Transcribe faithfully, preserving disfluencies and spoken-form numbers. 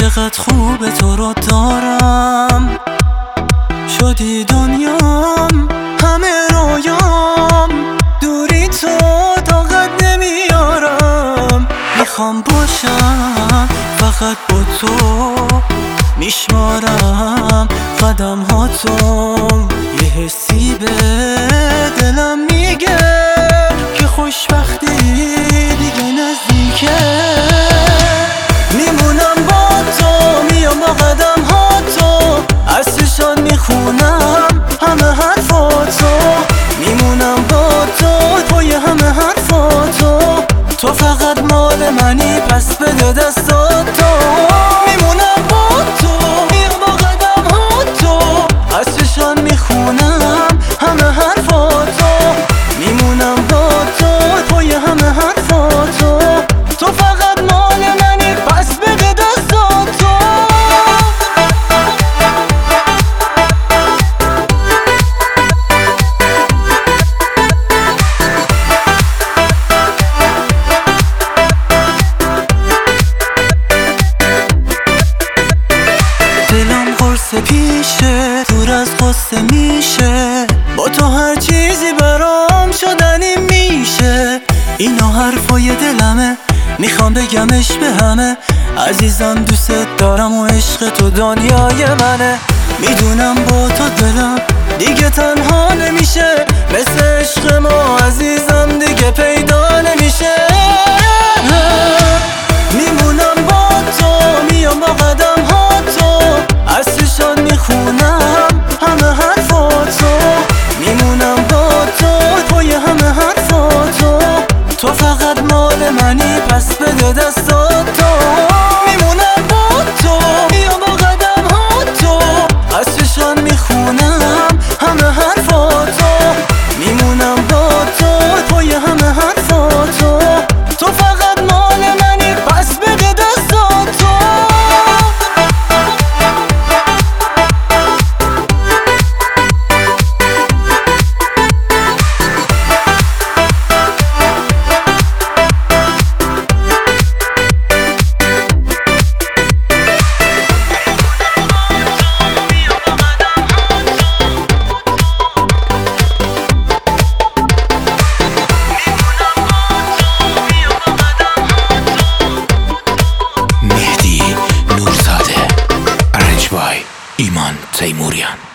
چقدر خوبه تو رو دارم، شدی دنیام همه رویام، دوری تو طاقت نمیارم. میخوام باشم فقط با تو، میشمارم قدم هاتم، یه حسی به دلم میگه که خوشبختی دیگه نزدیکه. میمونم با تو، میام با قدم هاتو، از چشات میخونم همه حرفاتو. میمونم با تو، پای همه حرفاتو، تو فقط مال منی پس بده دستاتو. میمونم با تو، میام با قدم هاتو، از چشات میخونم همه حرفاتو. میمونم با تو، پای همه حرفاتو، تو فقط مال منی پس بده دستاتو. دلم قرص پیشه، دور از قصه میشه، با تو هر چیزی برام شدنی میشه. اینا حرفای دلمه، میخوام بگمش به همه. عزیزم دوست دارم و عشق تو دنیای منه. میدونم با تو دلم دیگه تنها نمیشه، مثل عشق ما عزیزم دیگه پیدا نمیشه. میمونم با تو، میام با قدم هاتو، از چشات میخونم همه حرفاتو. میمونم با تو، پای همه حرفاتو، تو فقط مال منی پس بده دستاتو. میمونم با تو، میام با قدم هاتو، از چشات میخونم همه حرفاتو. میمونم با تو، پای همه حرفاتو، تو فقط مال منی پس بده دستاتو. ایمان تیموریان.